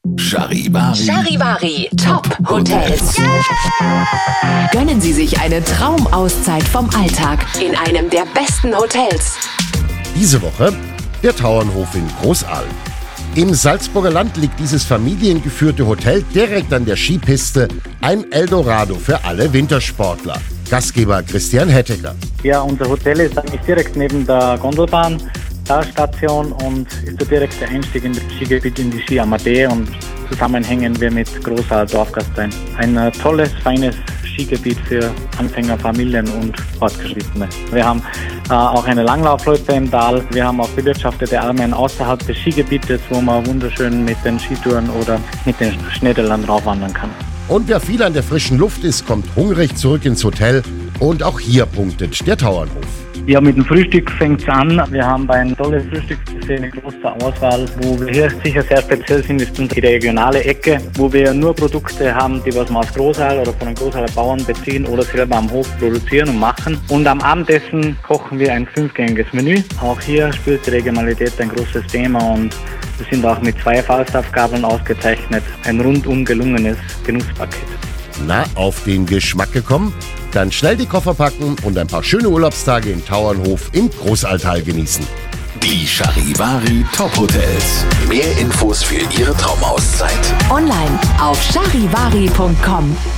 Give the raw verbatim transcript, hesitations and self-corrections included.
Charivari. Charivari Top Hotels. Yeah! Gönnen Sie sich eine Traumauszeit vom Alltag in einem der besten Hotels. Diese Woche der Tauernhof in Großaal. Im Salzburger Land liegt dieses familiengeführte Hotel direkt an der Skipiste, ein Eldorado für alle Wintersportler. Gastgeber Christian Hettecker. Ja, unser Hotel ist eigentlich direkt neben der Gondelbahn, der Station, und ist der direkte Einstieg in das Skigebiet in die Ski Amadee, und zusammen hängen wir mit Großaal Dorfgastein. Ein äh, tolles, feines Skigebiet für Anfänger, Familien und Fortgeschrittene. Wir haben äh, auch eine Langlaufloipe im Tal. Wir haben auch bewirtschaftete Almen außerhalb des Skigebietes, wo man wunderschön mit den Skitouren oder mit den Schneedellern raufwandern kann. Und wer viel an der frischen Luft ist, kommt hungrig zurück ins Hotel. Und auch hier punktet der Tauernhof. Ja, mit dem Frühstück fängt es an. Wir haben ein tolles Frühstücksbuffet, eine große Auswahl. Wo wir hier sicher sehr speziell sind, ist die regionale Ecke, wo wir nur Produkte haben, die was wir aus Großaal oder von den Großaaler Bauern beziehen oder selber am Hof produzieren und machen. Und am Abendessen kochen wir ein fünfgängiges Menü. Auch hier spielt die Regionalität ein großes Thema, und wir sind auch mit zwei Falstaffgabeln ausgezeichnet. Ein rundum gelungenes Genusspaket. Na, auf den Geschmack gekommen? Dann schnell die Koffer packen und ein paar schöne Urlaubstage im Tauernhof im Großaaltal genießen. Die Charivari Top Hotels. Mehr Infos für Ihre Traumauszeit Online auf charivari punkt com.